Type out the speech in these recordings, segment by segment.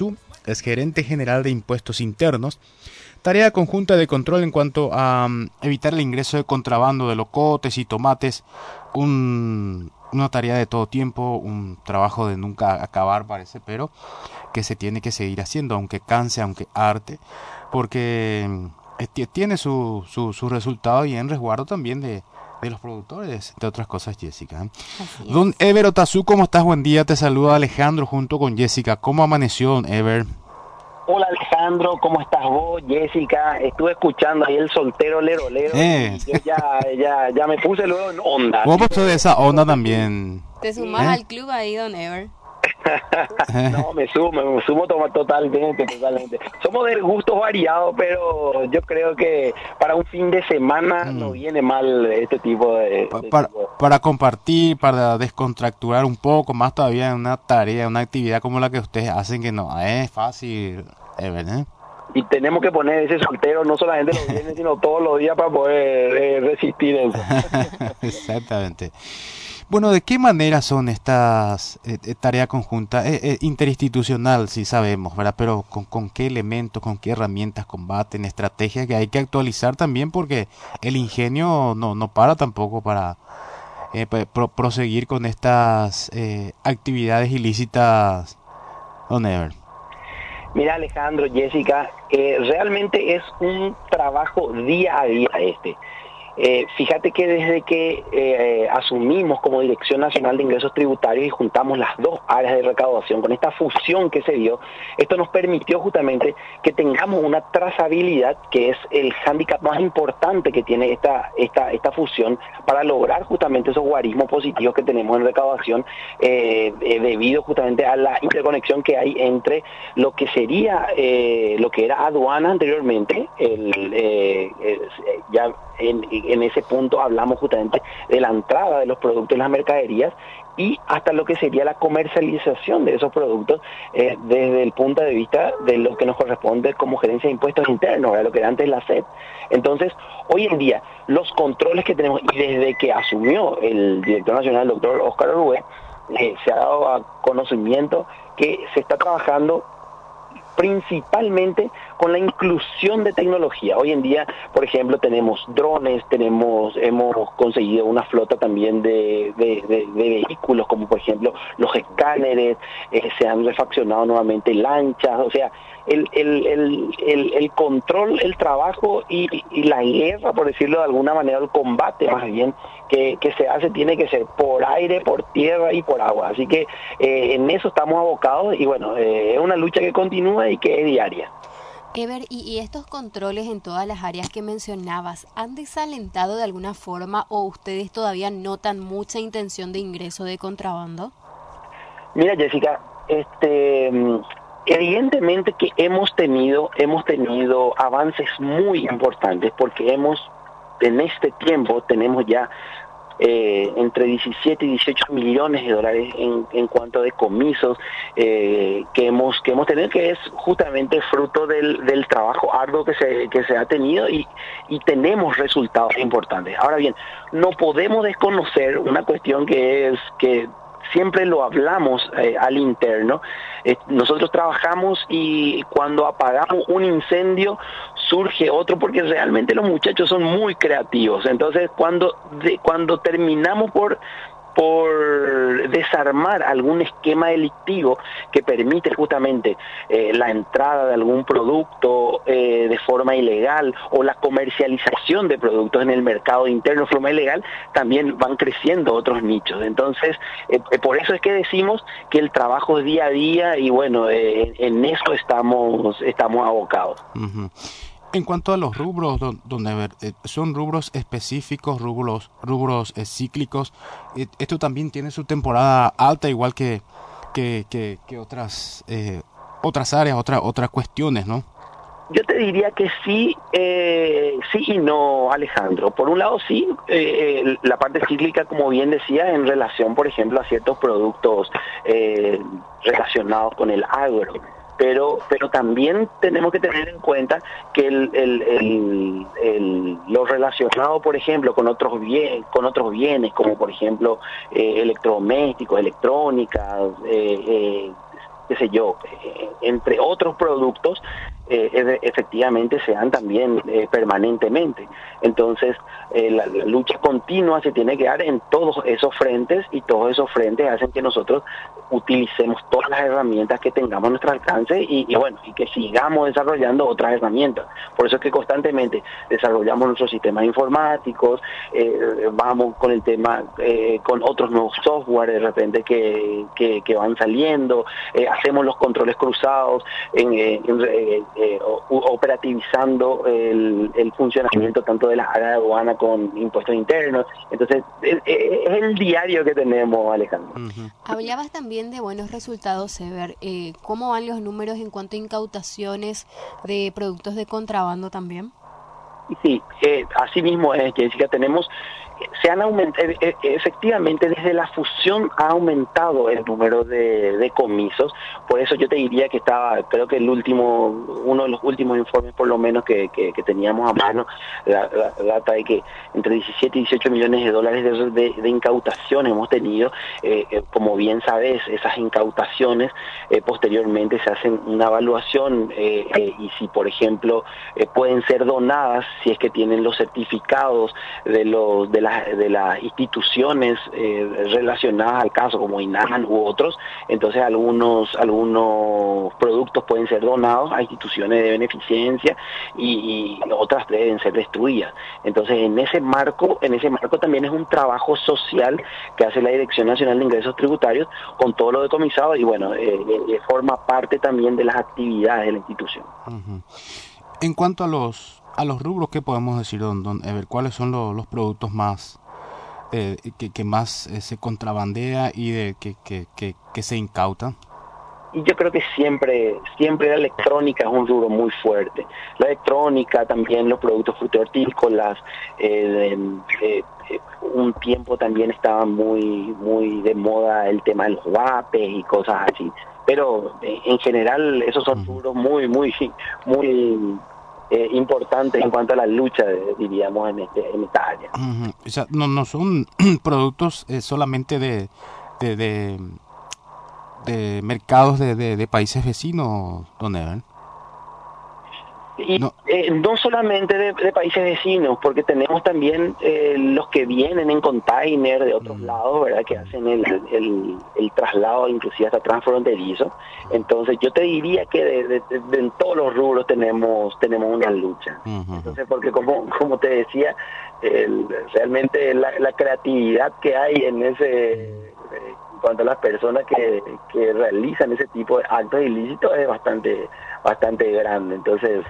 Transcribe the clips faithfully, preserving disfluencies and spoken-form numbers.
Berotazú es gerente general de impuestos internos. Tarea conjunta de control en cuanto a um, evitar el ingreso de contrabando de locotes y tomates. Un, una tarea de todo tiempo, un trabajo de nunca acabar parece, pero que se tiene que seguir haciendo, aunque canse, aunque arte, porque eh, tiene su, su, su resultado y en resguardo también de, de los productores, entre otras cosas, Jessica. Don Ever Otazú, ¿cómo estás? Buen día, te saluda Alejandro junto con Jessica. ¿Cómo amaneció, don Ever? Hola Alejandro, ¿cómo estás vos, Jessica? Estuve escuchando ahí el soltero lero lero Eh. y yo ya, ya, ya me puse luego en onda. Vos sos de esa onda también. ¿Te sumás ¿Eh? al club ahí, don Ever? No, me sumo, me sumo totalmente, totalmente. Somos de gustos variados, pero yo creo que para un fin de semana mm. no viene mal este tipo de... Pa, de para, tipo. para compartir, para descontracturar un poco, más todavía en una tarea, una actividad como la que ustedes hacen, que no es fácil, ¿eh? Y tenemos que poner ese soltero no solamente los viernes, sino todos los días para poder eh, resistir eso. Exactamente. Bueno, ¿de qué manera son estas eh, tareas conjuntas? Eh, eh, interinstitucional, sí sabemos, ¿verdad? Pero ¿con, con qué elementos, con qué herramientas combaten, estrategias que hay que actualizar también? Porque el ingenio no, no para tampoco para eh, pro, proseguir con estas eh, actividades ilícitas, don Ever. Mira, Alejandro, Jessica, eh, realmente es un trabajo día a día este. Eh, fíjate que desde que eh, asumimos como Dirección Nacional de Ingresos Tributarios y juntamos las dos áreas de recaudación con esta fusión que se dio, esto nos permitió justamente que tengamos una trazabilidad que es el hándicap más importante que tiene esta, esta, esta fusión para lograr justamente esos guarismos positivos que tenemos en recaudación eh, eh, debido justamente a la interconexión que hay entre lo que sería, eh, lo que era aduana anteriormente, el, eh, eh, ya en, en ese punto hablamos justamente de la entrada de los productos y las mercaderías y hasta lo que sería la comercialización de esos productos eh, desde el punto de vista de lo que nos corresponde como gerencia de impuestos internos, ¿verdad? Lo que era antes la S E P. Entonces, hoy en día, los controles que tenemos, y desde que asumió el director nacional, el doctor Óscar Orué, eh, se ha dado a conocimiento que se está trabajando principalmente con la inclusión de tecnología. Hoy en día, por ejemplo, tenemos drones, tenemos, hemos conseguido una flota también de, de, de, de vehículos, como por ejemplo los escáneres, eh, se han refaccionado nuevamente lanchas, o sea, el, el, el, el, el control, el trabajo y, y la guerra, por decirlo de alguna manera, el combate más bien, que, que se hace, tiene que ser por aire, por tierra y por agua. Así que eh, en eso estamos abocados y bueno, eh, es una lucha que continúa y que es diaria. Ever, ¿y, y estos controles en todas las áreas que mencionabas han desalentado de alguna forma o ustedes todavía notan mucha intención de ingreso de contrabando? Mira, Jessica, este, evidentemente que hemos tenido, hemos tenido avances muy importantes porque hemos, en este tiempo, tenemos ya Eh, entre diecisiete y dieciocho millones de dólares en, en cuanto a decomisos eh, que hemos que hemos tenido, que es justamente fruto del, del trabajo arduo que se que se ha tenido y, y tenemos resultados importantes. Ahora bien, no podemos desconocer una cuestión que es que siempre lo hablamos eh, al interno. Eh, nosotros trabajamos y cuando apagamos un incendio surge otro porque realmente los muchachos son muy creativos. Entonces cuando de, cuando terminamos por por desarmar algún esquema delictivo que permite justamente eh, la entrada de algún producto eh, de forma ilegal o la comercialización de productos en el mercado interno de forma ilegal, también van creciendo otros nichos. Entonces, eh, por eso es que decimos que el trabajo es día a día y bueno, eh, en eso estamos, estamos abocados. Uh-huh. En cuanto a los rubros, don, don Ever, eh, ¿son rubros específicos, rubros rubros eh, cíclicos? Eh, esto también tiene su temporada alta, igual que que, que, que otras eh, otras áreas, otras otras cuestiones, ¿no? Yo te diría que sí, eh, sí y no, Alejandro. Por un lado sí, eh, la parte cíclica, como bien decía, en relación, por ejemplo, a ciertos productos eh, relacionados con el agro. Pero, pero también tenemos que tener en cuenta que el, el, el, el, lo relacionado, por ejemplo, con otros bien, con otros bienes, como por ejemplo eh, electrodomésticos, electrónica, eh, eh, qué sé yo, eh, entre otros productos, eh, efectivamente se dan también eh, permanentemente. Entonces, eh, la, la lucha continua se tiene que dar en todos esos frentes, y todos esos frentes hacen que nosotros utilicemos todas las herramientas que tengamos a nuestro alcance y, y bueno, y que sigamos desarrollando otras herramientas. Por eso es que constantemente desarrollamos nuestros sistemas informáticos, eh, vamos con el tema, eh, con otros nuevos software de repente que, que, que van saliendo, eh, hacemos los controles cruzados, en, en, en, eh, operativizando el, el funcionamiento tanto de las áreas de aduana con impuestos internos. Entonces, es, es el diario que tenemos, Alejandro. Uh-huh. Hablabas también de buenos resultados, Ever. Eh, ¿Cómo van los números en cuanto a incautaciones de productos de contrabando también? Sí, eh, así mismo es, Jessica, tenemos, se han aumentado, eh, efectivamente desde la fusión ha aumentado el número de decomisos, por eso yo te diría que estaba, creo que el último, uno de los últimos informes por lo menos que, que, que teníamos a mano, la, la, la data de que entre diecisiete y dieciocho millones de dólares de, de, de incautación hemos tenido, eh, eh, como bien sabes, esas incautaciones eh, posteriormente se hacen una evaluación eh, eh, y si por ejemplo eh, pueden ser donadas, si es que tienen los certificados de los de las de las instituciones eh, relacionadas al caso, como INAHAN u otros, entonces algunos algunos productos pueden ser donados a instituciones de beneficencia y, y otras deben ser destruidas. Entonces en ese marco en ese marco también es un trabajo social que hace la Dirección Nacional de Ingresos Tributarios con todo lo decomisado y bueno, eh, eh, forma parte también de las actividades de la institución. Uh-huh. En cuanto a los a los rubros, ¿qué podemos decir, don, don Ever? ¿Cuáles son los, los productos más eh, que, que más eh, se contrabandea y de que, que, que, que se incauta? Y yo creo que siempre siempre la electrónica es un rubro muy fuerte. La electrónica, también los productos frutícolas, eh, eh, eh, un tiempo también estaba muy muy de moda el tema de los vapes y cosas así. Pero eh, en general esos son rubros muy, muy, muy... Eh, importante en cuanto a la lucha, diríamos, en, este, en esta área. Uh-huh. O sea, no, no son productos eh, solamente de, de, de, de mercados de, de, de países vecinos, don Ever. Y no, eh, no solamente de, de países vecinos, porque tenemos también eh, los que vienen en container de otros mm. lados, ¿verdad? Que hacen el, el, el traslado inclusive hasta transfronterizo. Entonces yo te diría que de, de, de, de en todos los rubros tenemos tenemos una lucha. Uh-huh. Entonces, porque como como te decía, el, realmente la, la creatividad que hay en ese... Eh, en cuanto a las personas que, que realizan ese tipo de actos ilícitos es bastante bastante grande. Entonces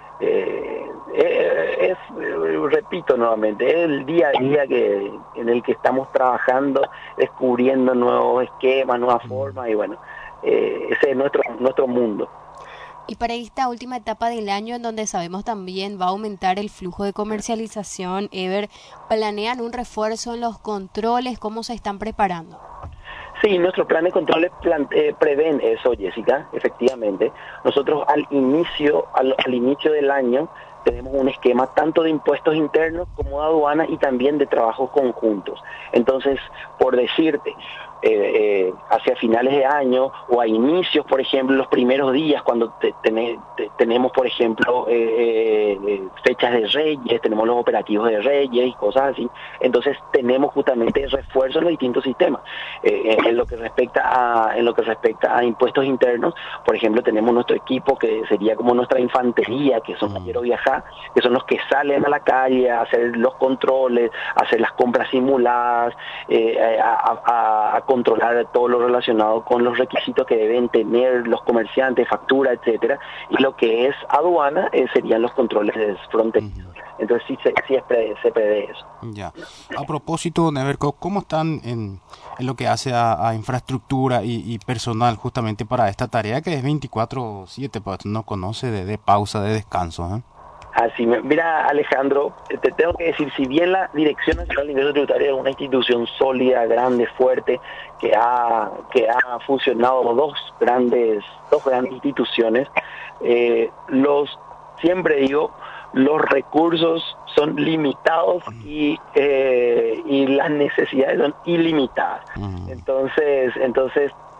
eh, es, es repito nuevamente, es el día a día que en el que estamos trabajando, descubriendo nuevos esquemas, nuevas formas y bueno, eh, ese es nuestro nuestro mundo. Y para esta última etapa del año, en donde sabemos también va a aumentar el flujo de comercialización, Ever, ¿planean un refuerzo en los controles? ¿Cómo se están preparando? Sí, nuestros planes de controles plan, eh, prevén eso, Jessica, efectivamente. Nosotros al inicio, al, al inicio del año tenemos un esquema tanto de impuestos internos como de aduana y también de trabajos conjuntos. Entonces, por decirte, eh, eh, hacia finales de año o a inicios, por ejemplo, los primeros días cuando te, te, te, tenemos, por ejemplo, eh, eh, fechas de Reyes, tenemos los operativos de Reyes y cosas así, entonces tenemos justamente refuerzo en los distintos sistemas. Eh, en lo que respecta a en lo que respecta a impuestos internos, por ejemplo, tenemos nuestro equipo que sería como nuestra infantería, que son Quiero Viajar, que son los que salen a la calle a hacer los controles, a hacer las compras simuladas, eh, a, a, a controlar todo lo relacionado con los requisitos que deben tener los comerciantes, factura, etcétera, y lo que es aduana eh, serían los controles fronterizos. Entonces sí, se, sí se prevé eso. Ya. A propósito, Neverco, ¿cómo están en, en lo que hace a, a infraestructura y, y personal justamente para esta tarea que es veinticuatro siete, pues no conoce de, de pausa, de descanso? ¿eh? Así, mira, Alejandro, te tengo que decir, si bien la Dirección Nacional de Ingresos Tributarios es una institución sólida, grande, fuerte, que ha que ha fusionado dos grandes dos grandes instituciones, eh, los siempre digo, los recursos son limitados y eh, y las necesidades son ilimitadas. Entonces, entonces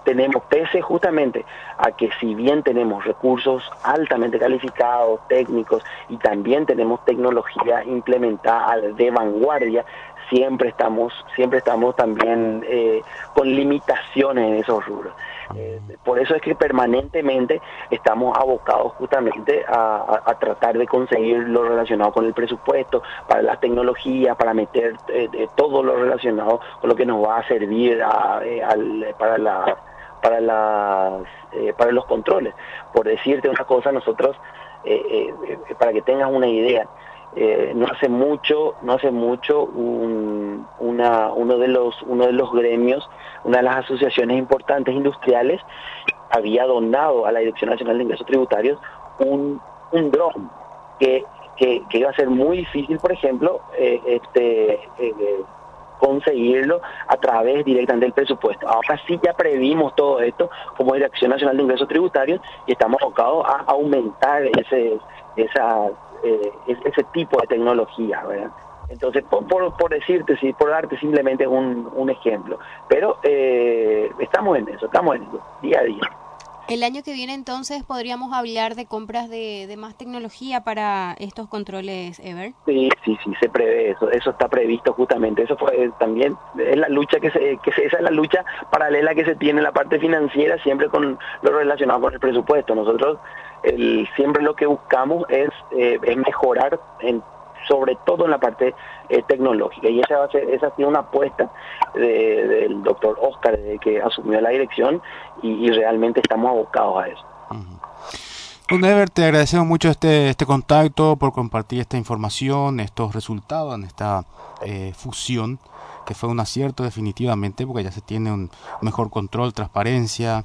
tenemos, pese justamente a que si bien tenemos recursos altamente calificados, técnicos, y también tenemos tecnología implementada de vanguardia, siempre estamos, siempre estamos también eh, con limitaciones en esos rubros. Eh, por eso es que permanentemente estamos abocados justamente a, a, a tratar de conseguir lo relacionado con el presupuesto, para las tecnologías, para meter eh, eh, todo lo relacionado con lo que nos va a servir a, eh, al, para la para las eh, para los controles. Por decirte una cosa, nosotros eh, eh, para que tengas una idea, Eh, no hace mucho, no hace mucho un, una, uno de los uno de los gremios, una de las asociaciones importantes industriales, había donado a la Dirección Nacional de Ingresos Tributarios un, un dron que, que, que iba a ser muy difícil, por ejemplo, eh, este eh, conseguirlo a través directamente del presupuesto. Ahora sí ya previmos todo esto como Dirección Nacional de Ingresos Tributarios y estamos abocados a aumentar ese esa eh, ese tipo de tecnología, ¿verdad? Entonces, por, por, por decirte, sí, por darte simplemente un, un ejemplo, pero eh, estamos en eso, estamos en eso, día a día. El año que viene entonces podríamos hablar de compras de, de más tecnología para estos controles, Ever. Sí, sí, sí, se prevé eso, eso está previsto justamente, eso fue también, es la lucha que se, que se, esa es la lucha paralela que se tiene en la parte financiera, siempre con lo relacionado con el presupuesto. Nosotros el, siempre lo que buscamos es, eh, es mejorar en sobre todo en la parte eh, tecnológica, y esa va a ser, esa ha sido una apuesta de, del doctor Oscar desde que asumió la dirección, y, y realmente estamos abocados a eso. Uh-huh. Don Ever, te agradecemos mucho este este contacto, por compartir esta información, estos resultados en esta eh, fusión, que fue un acierto definitivamente, porque ya se tiene un mejor control, transparencia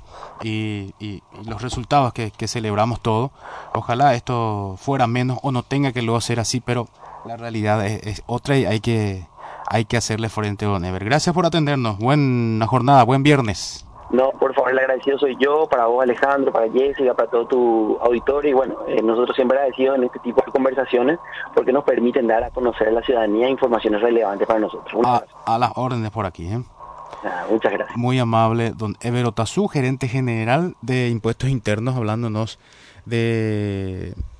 y, y, y los resultados que, que celebramos todos. Ojalá esto fuera menos o no tenga que luego ser así, pero la realidad es, es otra y hay que hay que hacerle frente, don Ever. Gracias por atendernos. Buena jornada, buen viernes. No, por favor, el agradecido soy yo, para vos, Alejandro, para Jessica, para todo tu auditorio, y bueno, eh, nosotros siempre agradecidos en este tipo de conversaciones porque nos permiten dar a conocer a la ciudadanía informaciones relevantes para nosotros. A, a las órdenes por aquí, ¿eh? Ah, muchas gracias. Muy amable, don Ever Otazú, gerente general de Impuestos Internos, hablándonos de